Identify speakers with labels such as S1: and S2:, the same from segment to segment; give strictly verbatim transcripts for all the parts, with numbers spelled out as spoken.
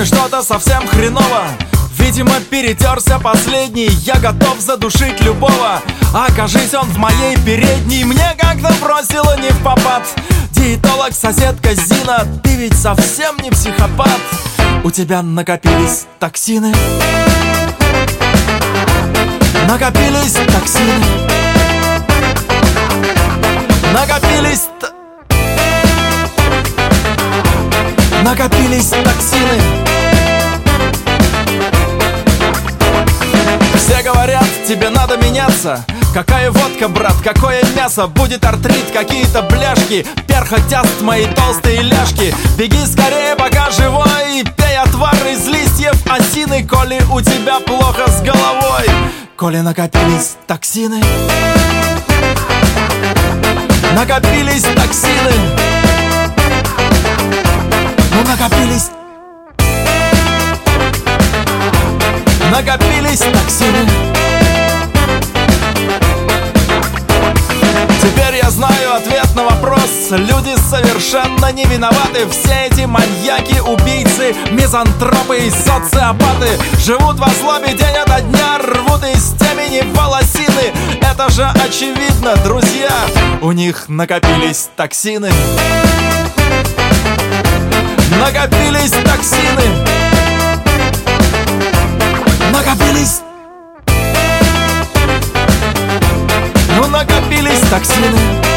S1: вами что-то совсем хреново. Видимо, перетерся последний. Я готов задушить любого. Окажись он в моей передней, мне как-то бросило не впопад. Диетолог, соседка Зина, ты ведь совсем не психопат. У тебя накопились токсины. Накопились токсины. Накопились т... Накопились токсины. Все говорят, тебе надо меняться. Какая водка, брат, какое мясо. Будет артрит, какие-то бляшки. Перхотяст мои толстые ляжки. Беги скорее, пока живой. Пей отвар из листьев осины, коли у тебя плохо с головой. Коли накопились токсины. Накопились токсины. Ну накопились. Накопились токсины. Теперь я знаю ответ на вопрос. Люди совершенно не виноваты. Все эти маньяки, убийцы, мизантропы и социопаты живут во злобе день ото дня, рвут из темени волосины. Это же очевидно, друзья. У них накопились токсины. Накопились токсины. Накопились. Ну накопились токсины.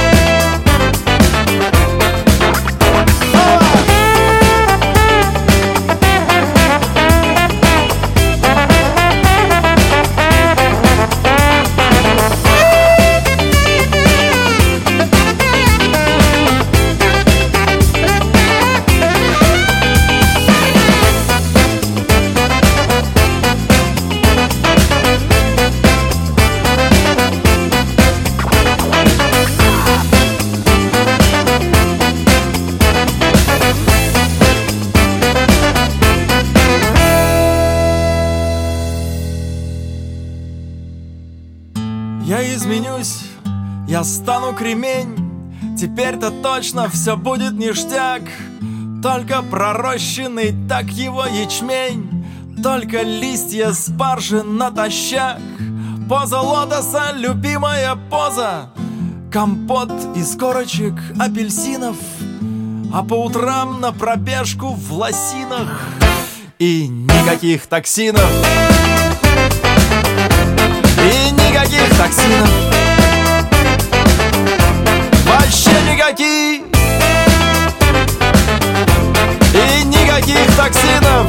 S1: Я изменюсь, я стану кремень. Теперь-то точно все будет ништяк. Только пророщенный так его ячмень, только листья спаржи натощак. Поза лотоса, любимая поза. Компот из корочек апельсинов, а по утрам на пробежку в лосинах. И никаких токсинов. И никаких токсинов. Вообще никаких. И никаких токсинов.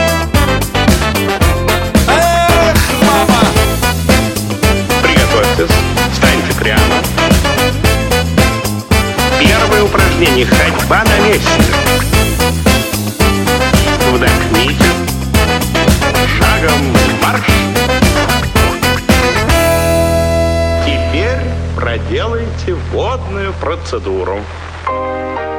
S1: Эх, мама!
S2: Приготовьтесь, встаньте прямо. Первое упражнение — ходьба на месте. Вдохните. Шагом марш. Теперь проделайте водную процедуру.